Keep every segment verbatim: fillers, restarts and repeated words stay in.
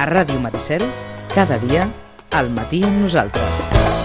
Ràdio Maricel, cada dia, al matí amb nosaltres.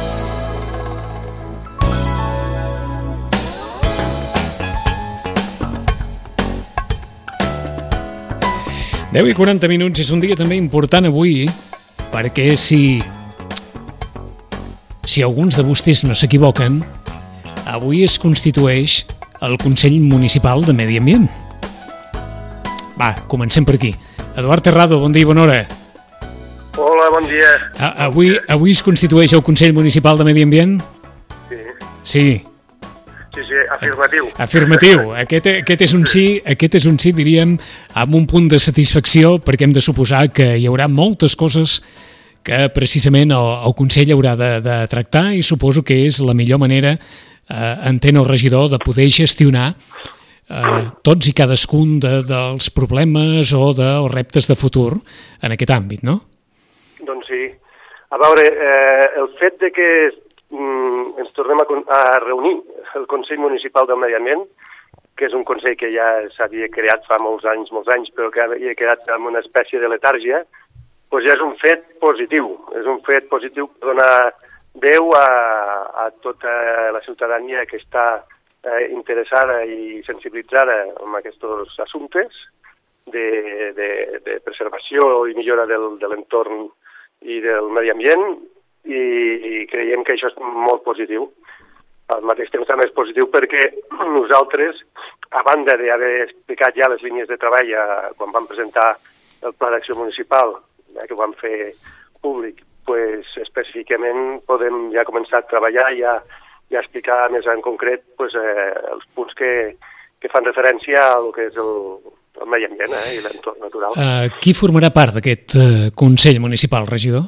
deu i quaranta minuts és un dia també important avui, perquè si, si alguns de vostès no s'equivoquen, avui es constitueix el Consell Municipal de Medi Ambient. Va, comencem per aquí. Eduard Terrado, bon dia i bona hora. Hola, bon dia. A, avui, avui es constitueix el Consell Municipal de Medi Ambient? Sí. Sí. Sí, sí, afirmatiu. Afirmatiu. Aquest, aquest és un sí, aquest és un sí, diríem, amb un punt de satisfacció, perquè hem de suposar que hi haurà moltes coses que precisament el, el Consell haurà de, de tractar i suposo que és la millor manera, eh, entén el regidor, de poder gestionar eh, tots i cadascun de, dels problemes o dels reptes de futur en aquest àmbit, no? Doncs sí. A veure, eh, el fet de que mm, ens tornem a, a reunir el Consell Municipal del Medi Ambient, que és un consell que ja s'havia creat fa molts anys, molts anys, però que havia quedat amb una espècie de letàrgia, doncs ja és un fet positiu. És un fet positiu per donar veu a, a tota la ciutadania que està eh, interessada i sensibilitzada en aquests assumptes de, de, de preservació i millora del, de l'entorn i del medi ambient, i, i creiem que això és molt positiu. Al mateix temps també és positiu perquè nosaltres, a banda d'haver explicat ja les línies de treball eh, quan vam presentar el Pla d'Acció Municipal, eh, que ho vam fer públic, pues, específicament podem ja començar a treballar i a, i a explicar més en concret pues, eh, els punts que, que fan referència a lo que és el, el medi ambient eh, i l'entorn natural. Uh, qui formarà part d'aquest uh, Consell Municipal, regidor?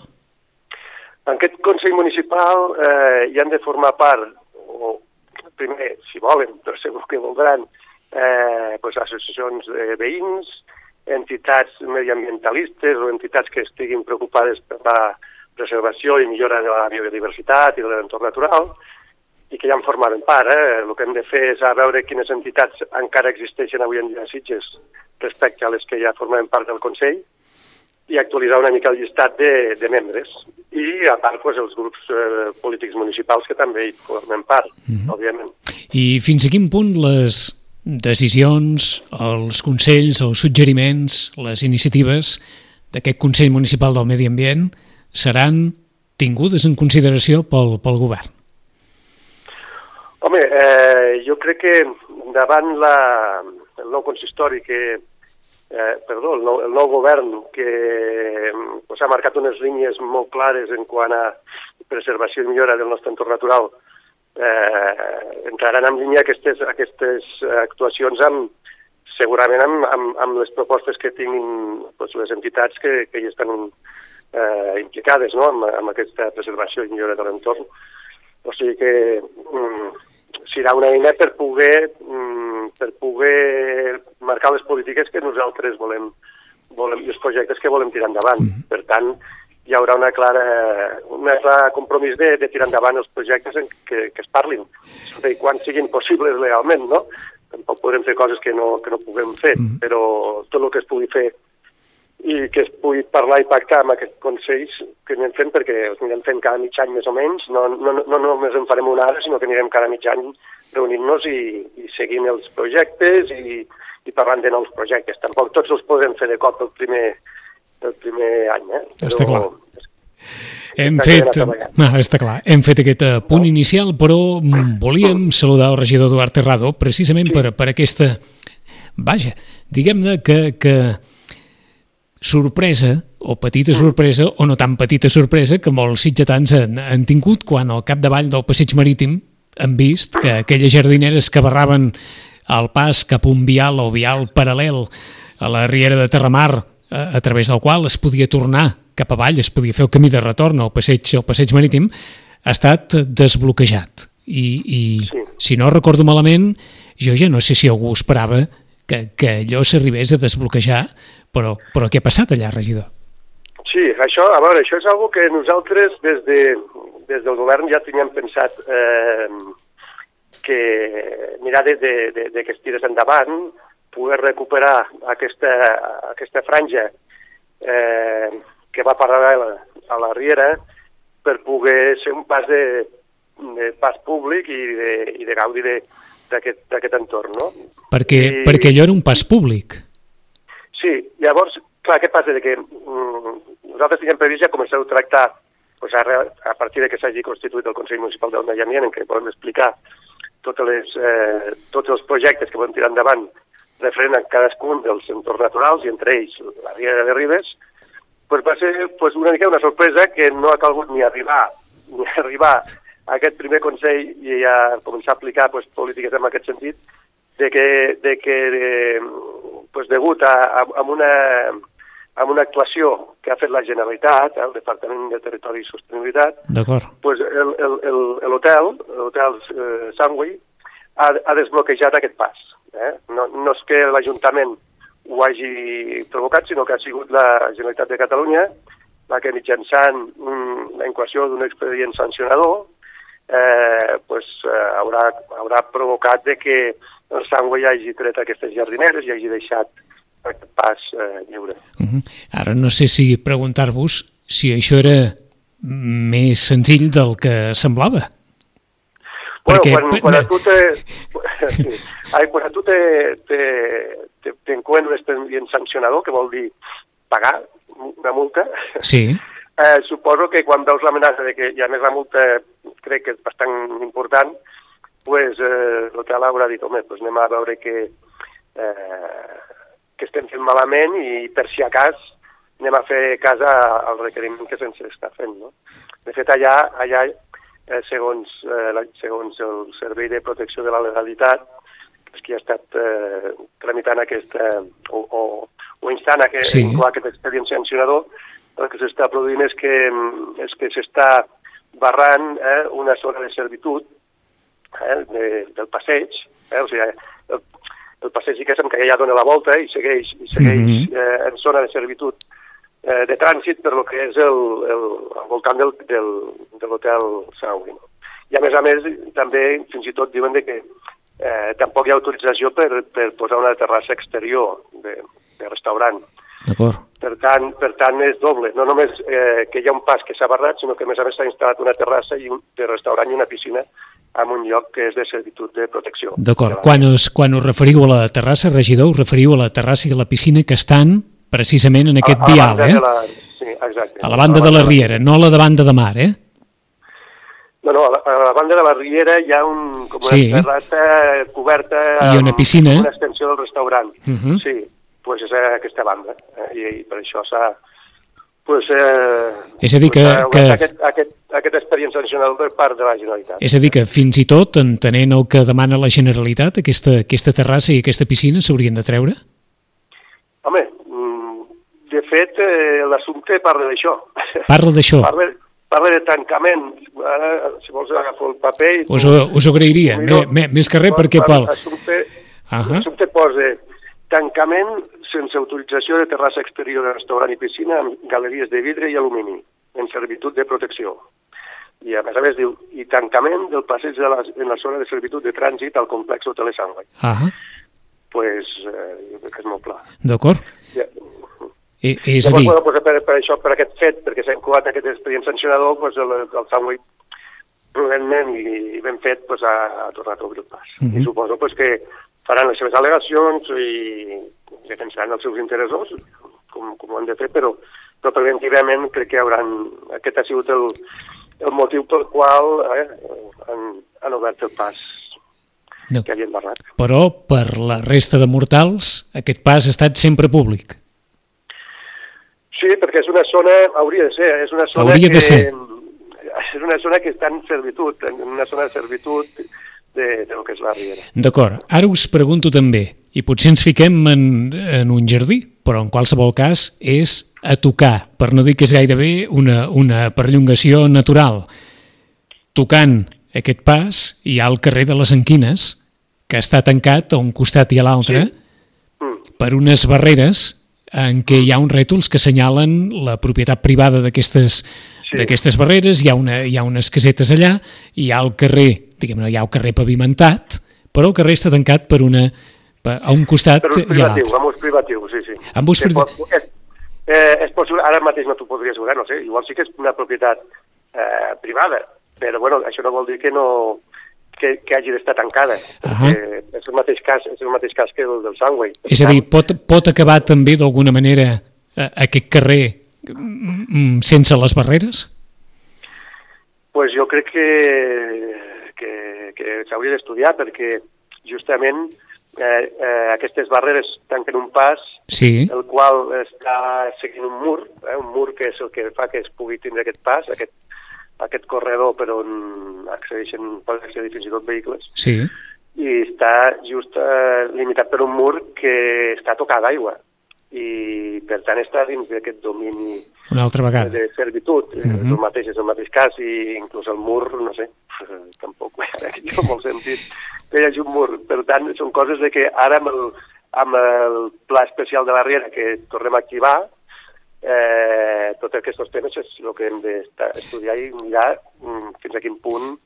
En aquest Consell Municipal eh, hi han de formar part, o primer, si volen, però segur que voldran, eh, pues, associacions de veïns, entitats mediambientalistes o entitats que estiguin preocupades per la preservació i millora de la biodiversitat i de l'entorn natural, i que ja en formaven part. Eh? El que hem de fer és a veure quines entitats encara existeixen avui en dia a Sitges respecte a les que ja formaven part del Consell, i actualitzar una mica el llistat de, de membres. I, a part, pues, els grups eh, polítics municipals que també hi formen part, mm-hmm. òbviament. I fins a quin punt les decisions, els consells, els suggeriments, les iniciatives d'aquest Consell Municipal del Medi Ambient seran tingudes en consideració pel, pel govern? Home, eh, jo crec que davant la, el nou consistori que Eh, perdó, el nou, el nou govern que pues, ha marcat unes línies molt clares en quant a preservació i millora del nostre entorn natural, eh, entraran en línia aquestes, aquestes actuacions amb, segurament amb, amb, amb les propostes que tinguin pues, les entitats que, que hi estan eh, implicades no? amb, amb aquesta preservació i millora de l'entorn. O sigui que mm, serà una eina per poder, mm, per poder marcar les polítiques que nosaltres volem, volem i els projectes que volem tirar endavant. Mm. Per tant, hi haurà una clara, una clara compromís de, de tirar endavant els projectes en que, que es parlin, i quan siguin possibles legalment, no? Tampoc podrem fer coses que no, que no puguem fer, mm. però tot el que es pugui fer i que es pugui parlar i pactar amb aquests consells que anem fent, perquè els anirem fent cada mig any més o menys, no, no, no només en farem una ara, sinó que anirem cada mig any reunint-nos i, i seguint els projectes i, i parlant de nous projectes. Tampoc tots els podem fer de cop el primer, el primer any. Eh? Però, està clar. Hem fet, no, està clar. Hem fet aquest punt inicial, però volíem saludar el regidor Eduard Terrado precisament sí. per, per aquesta, vaja, diguem-ne que, que sorpresa, o petita sorpresa, o no tan petita sorpresa, que molts sitgetans han, han tingut quan al capdavall del passeig marítim han vist que aquelles jardineres que barraven el pas cap a un vial o vial paral·lel a la riera de Terramar, a, a través del qual es podia tornar cap avall, es podia fer el camí de retorn al passeig, al passeig marítim, ha estat desbloquejat. I, i sí. si no recordo malament, jo ja no sé si algú esperava que, que allò s'arribés a desbloquejar, però, però què ha passat allà, regidor? Sí, això, a veure, això és una que nosaltres des, de, des del govern ja teníem pensat eh, que mirar de, de, de, de que es tirés endavant, poder recuperar aquesta, aquesta franja eh, que va paral·lela a la riera per poder ser un pas de, de pas públic i de, i de gaudi d'aquest entorn, no? Perquè, I... perquè allò era un pas públic. Sí, llavors, clar, què passa? Que mm, nosaltres tinguem previst ja començar a tractar pues ara, a partir de que s'hagi constituït el Consell Municipal del Medi Ambient, en què podem explicar totes les, eh, tots els projectes que podem tirar endavant referent a cadascun dels entorns naturals, i entre ells la Riera de Ribes, pues va ser pues, una mica una sorpresa que no ha calgut ni arribar ni arribar a aquest primer Consell i a començar a aplicar pues, polítiques en aquest sentit, de que, de que de, pues, degut a, a, a una... amb una actuació que ha fet la Generalitat, el Departament de Territori i Sostenibilitat, pues l'hotel, l'hotel eh, Sangui, ha, ha desbloquejat aquest pas. Eh? No, no és que l'Ajuntament ho hagi provocat, sinó que ha sigut la Generalitat de Catalunya la que mitjançant un, la incoació d'un expedient sancionador eh, pues, eh, haurà, haurà provocat de que el Sangui hagi tret aquestes jardineres i hagi deixat aquest pas eh, lliure. Uh -huh. Ara no sé si preguntar-vos si això era més senzill del que semblava. Bueno, Perquè... quan, quan a tu te... sí. Ai, quan a tu te, te, te, t'encoen un expedient sancionador, que vol dir pagar una multa, sí. eh, suposo que quan veus l'amenaça de que, i a més la multa crec que és bastant important, pues, eh, l'hotel haurà dit, home, pues anem a veure que eh, que estem fent malament i per si a cas anem a fer cas al requeriment que se'ns està fent. No? De fet, allà, allà eh, segons, eh, la, segons el Servei de Protecció de la Legalitat, que és qui ha estat eh, tramitant aquesta, o, o, o instant a que sí. inclou aquest expedient sancionador, el que s'està produint és que, és que s'està barrant eh, una zona de servitud eh, de, del passeig, eh, o sigui, el, el passeig diguéssim que ja dona la volta i segueix, i segueix mm-hmm. eh, en zona de servitud eh, de trànsit per lo que és el, el, al voltant del, del, de l'hotel Saui. No? I a més a més també fins i tot diuen de que eh, tampoc hi ha autorització per, per posar una terrassa exterior de, de restaurant. Per tant, per tant és doble, no només eh, que hi ha un pas que s'ha barrat, sinó que a més a més s'ha instal·lat una terrassa i un, de restaurant i una piscina en un lloc que és de servitud de protecció. D'acord. Quan us, quan us referiu a la terrassa, regidor, us referiu a la terrassa i a la piscina que estan precisament en aquest a, a vial, eh? La, sí, exacte. A la banda a la de la, la Riera, no a la de banda de mar, eh? No, no, a la, a la banda de la Riera hi ha un, com una sí. terrassa coberta i una piscina. Amb una extensió del restaurant. Uh-huh. Sí, doncs és aquesta banda. Eh? I, I per això s'ha... Pues, eh, és a dir que... Pues, que... Aquest, aquest, aquest expedient sancionador per part de la Generalitat. És a dir que fins i tot, entenent el que demana la Generalitat, aquesta, aquesta terrassa i aquesta piscina s'haurien de treure? Home, de fet, eh, l'assumpte parla d'això. Parla d'això? Parla, parla de tancament. Ara, si vols agafar el paper... I us, ho, us ho agrairia, millor, més, més que res perquè... L'assumpte uh-huh. posa tancament sense autorització de terrassa exterior de restaurant i piscina amb galeries de vidre i alumini, en servitud de protecció. I a més a més diu, i tancament del passeig de la, en la zona de servitud de trànsit al complex hotel Sangui. Ahà. Pues, eh, jo crec que és molt clar. D'acord. Ja. I, és Llavors, a dir... bueno, pues, per, per això, per aquest fet, perquè s'ha incloat aquest expedient sancionador, pues, el, el Sangui prudentment i ben fet pues, ha, ha tornat a obrir el pas. Uh-huh. I suposo pues, que faran les seves al·legacions i defensaran els seus interessos, com, com ho han de fer, però, però preventivament crec que hauran, aquest ha sigut el, el motiu pel qual eh, han, han obert el pas no. que havien barrat. Però per la resta de mortals aquest pas ha estat sempre públic. Sí, perquè és una zona, hauria de ser, és una zona hauria que... de ser. És una zona que està en servitud, en una zona de servitud de, de lo que és la Riera. D'acord. Ara us pregunto també, i potser ens fiquem en, en un jardí, però en qualsevol cas és a tocar, per no dir que és gairebé una, una perllongació natural. Tocant aquest pas hi ha el carrer de les Enquines, que està tancat a un costat i a l'altre, sí. mm. per unes barreres en què hi ha uns rètols que assenyalen la propietat privada d'aquestes sí. d'aquestes barreres, hi ha, una, hi ha unes casetes allà, hi ha el carrer, diguem-ne, hi ha el carrer pavimentat, però el carrer està tancat per una, per, a un costat per i a l'altre. Amb ús privatiu, sí, sí. Amb ús privatiu. Que, Eh, és possible, ara mateix no t'ho podria assegurar, no sé, igual sí que és una propietat eh, privada, però bueno, això no vol dir que no que, que hagi d'estar tancada. Uh -huh. És el mateix cas, és el mateix cas que el del Sandway. És a dir, pot, pot acabar també d'alguna manera eh, aquest carrer mm, sense les barreres? Pues jo crec que, que, que s'hauria d'estudiar perquè justament eh, eh, aquestes barreres tanquen un pas, sí. el qual està seguint un mur, eh, un mur que és el que fa que es pugui tindre aquest pas, aquest, aquest corredor per on accedeixen, poden accedir fins i tot vehicles, sí. i està just eh, limitat per un mur que està tocat d'aigua i per tant està dins d'aquest domini una altra vegada de servitud. Uh -huh. El mateix és el mateix cas i inclús el mur, no sé, tampoc ara que jo molt sentit que hi hagi un mur. Per tant, són coses de que ara amb el, amb el pla especial de la Riera que tornem a activar, eh, tots aquests temes és el que hem d'estudiar i mirar mm, fins a quin punt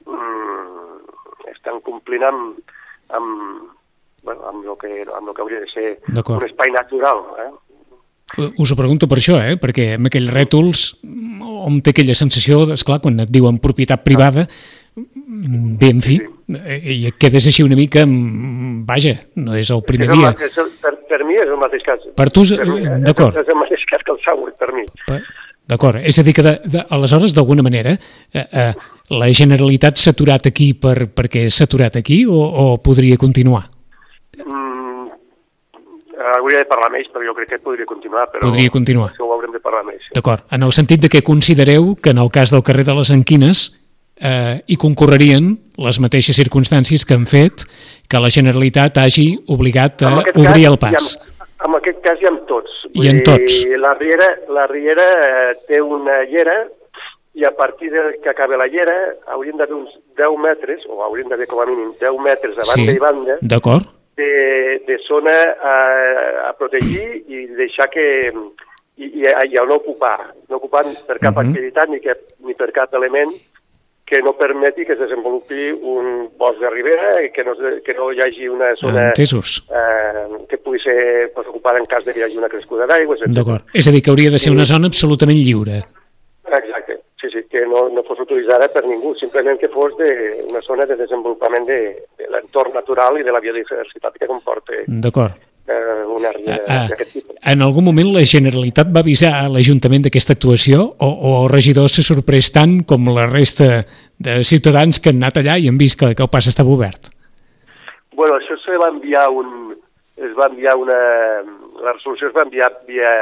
mm, estan complint amb, amb, bueno, amb, el que, amb el que hauria de ser un espai natural. Eh? Us ho pregunto per això, eh? Perquè amb aquells rètols on té aquella sensació, esclar, quan et diuen propietat privada, bé, en fi, i et quedes així una mica, vaja, no és el primer dia. És el, per, per mi és el mateix cas. Per tu, d'acord. És el mateix cas que el Sandway, per mi. D'acord, és a dir que de, de, aleshores, d'alguna manera, eh, eh, la Generalitat s'ha aturat aquí per, perquè s'ha aturat aquí o, o podria continuar? Mm, hauria de parlar més, però jo crec que podria continuar. Però podria continuar. Això ho haurem de parlar més. Sí. D'acord, en el sentit de que considereu que en el cas del carrer de les Anquines eh, hi concorrerien les mateixes circumstàncies que han fet que la Generalitat hagi obligat a obrir el pas. En, en aquest cas hi ha tots. I en tots. La Riera, la Riera eh, té una llera i a partir de que acabi la llera haurien d'haver uns deu metres, o haurien d'haver com a mínim deu metres a banda sí, i banda, d'acord. De, de zona a, a protegir i deixar que... i, i, i a no ocupar, no ocupar per cap uh-huh. activitat ni, que, ni per cap element que no permeti que es desenvolupi un bosc de ribera i que no, que no hi hagi una zona eh, que pugui ser pues, ocupada en cas de que hi hagi una crescuda d'aigua. D'acord. És a dir, que hauria de ser una zona absolutament lliure. Exacte. Sí, sí, que no, no fos utilitzada per ningú, simplement que fos de una zona de desenvolupament de, de l'entorn natural i de la biodiversitat que comporta eh, una riera ah, d'aquest tipus. En algun moment la Generalitat va avisar a l'Ajuntament d'aquesta actuació o, o el regidor s'ha sorprès tant com la resta de ciutadans que han anat allà i han vist que, que el pas estava obert? Bueno, això se va enviar un... es va enviar una... La resolució es va enviar via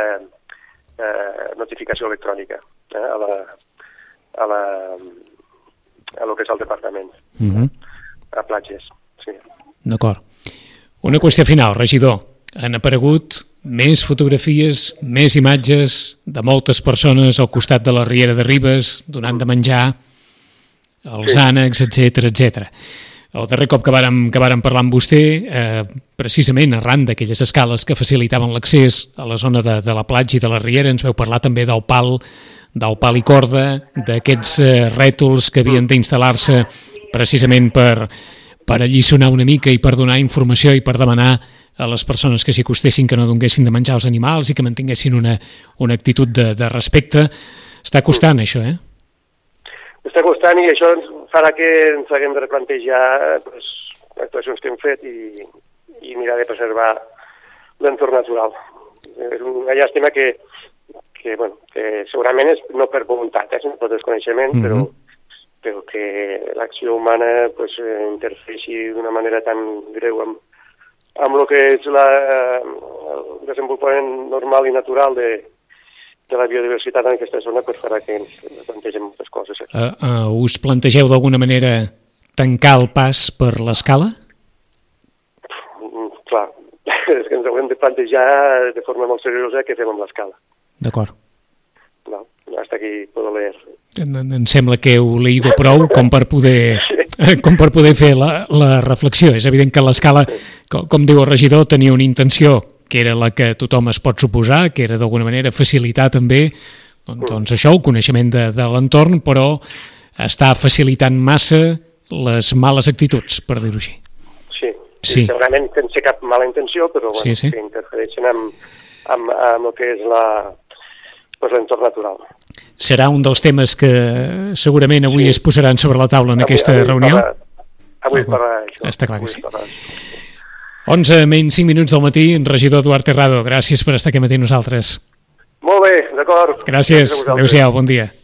eh, notificació electrònica eh, a la... a la a lo que és el departament, uh-huh. a platges, sí. D'acord. Una qüestió final, regidor. Han aparegut més fotografies, més imatges de moltes persones al costat de la Riera de Ribes, donant de menjar, els sí. ànecs, etcètera, etcètera. El darrer cop que vàrem, que vàrem parlar amb vostè, eh, precisament arran d'aquelles escales que facilitaven l'accés a la zona de, de la platja i de la Riera, ens veu parlar també del pal del pal i corda, d'aquests eh, rètols que havien d'instal·lar-se precisament per, per alliçonar una mica i per donar informació i per demanar a les persones que s'hi acostessin que no donguessin de menjar als animals i que mantinguessin una, una actitud de, de respecte. Està costant, mm. això, eh? Està costant i això farà que ens haguem de replantejar pues, actuacions que hem fet i, i mirar de preservar l'entorn natural. És una llàstima que que, bueno, que segurament és no per voluntat, eh, sinó per desconeixement, mm-hmm. però, però que l'acció humana pues, eh, interfereixi d'una manera tan greu amb, amb el que és la, el desenvolupament normal i natural de, de la biodiversitat en aquesta zona, pues, farà que ens plantegem moltes coses. Eh. Uh, uh, us plantegeu d'alguna manera tancar el pas per l'escala? Mm, clar, és que ens haurem de plantejar de forma molt seriosa què fem amb l'escala. D'acord. No, hasta aquí puedo leer. Em, em sembla que heu leído prou com per poder, com per poder fer la, la reflexió. És evident que l'escala, com, com diu el regidor, tenia una intenció que era la que tothom es pot suposar, que era d'alguna manera facilitar també doncs, doncs això, el coneixement de, de l'entorn, però està facilitant massa les males actituds, per dir-ho així. Sí, sí, segurament sense cap mala intenció, però bueno, sí, sí. que interfereixen amb amb, amb el que és la, pues, l'entorn natural. Serà un dels temes que segurament avui sí. es posaran sobre la taula en avui, aquesta avui reunió? Parla, avui parlarà això. Està clar que sí. onze menys cinc minuts del matí, regidor Eduard Terrado, gràcies per estar aquí matí nosaltres. Molt bé, d'acord. Gràcies, adéu-siau, bon dia.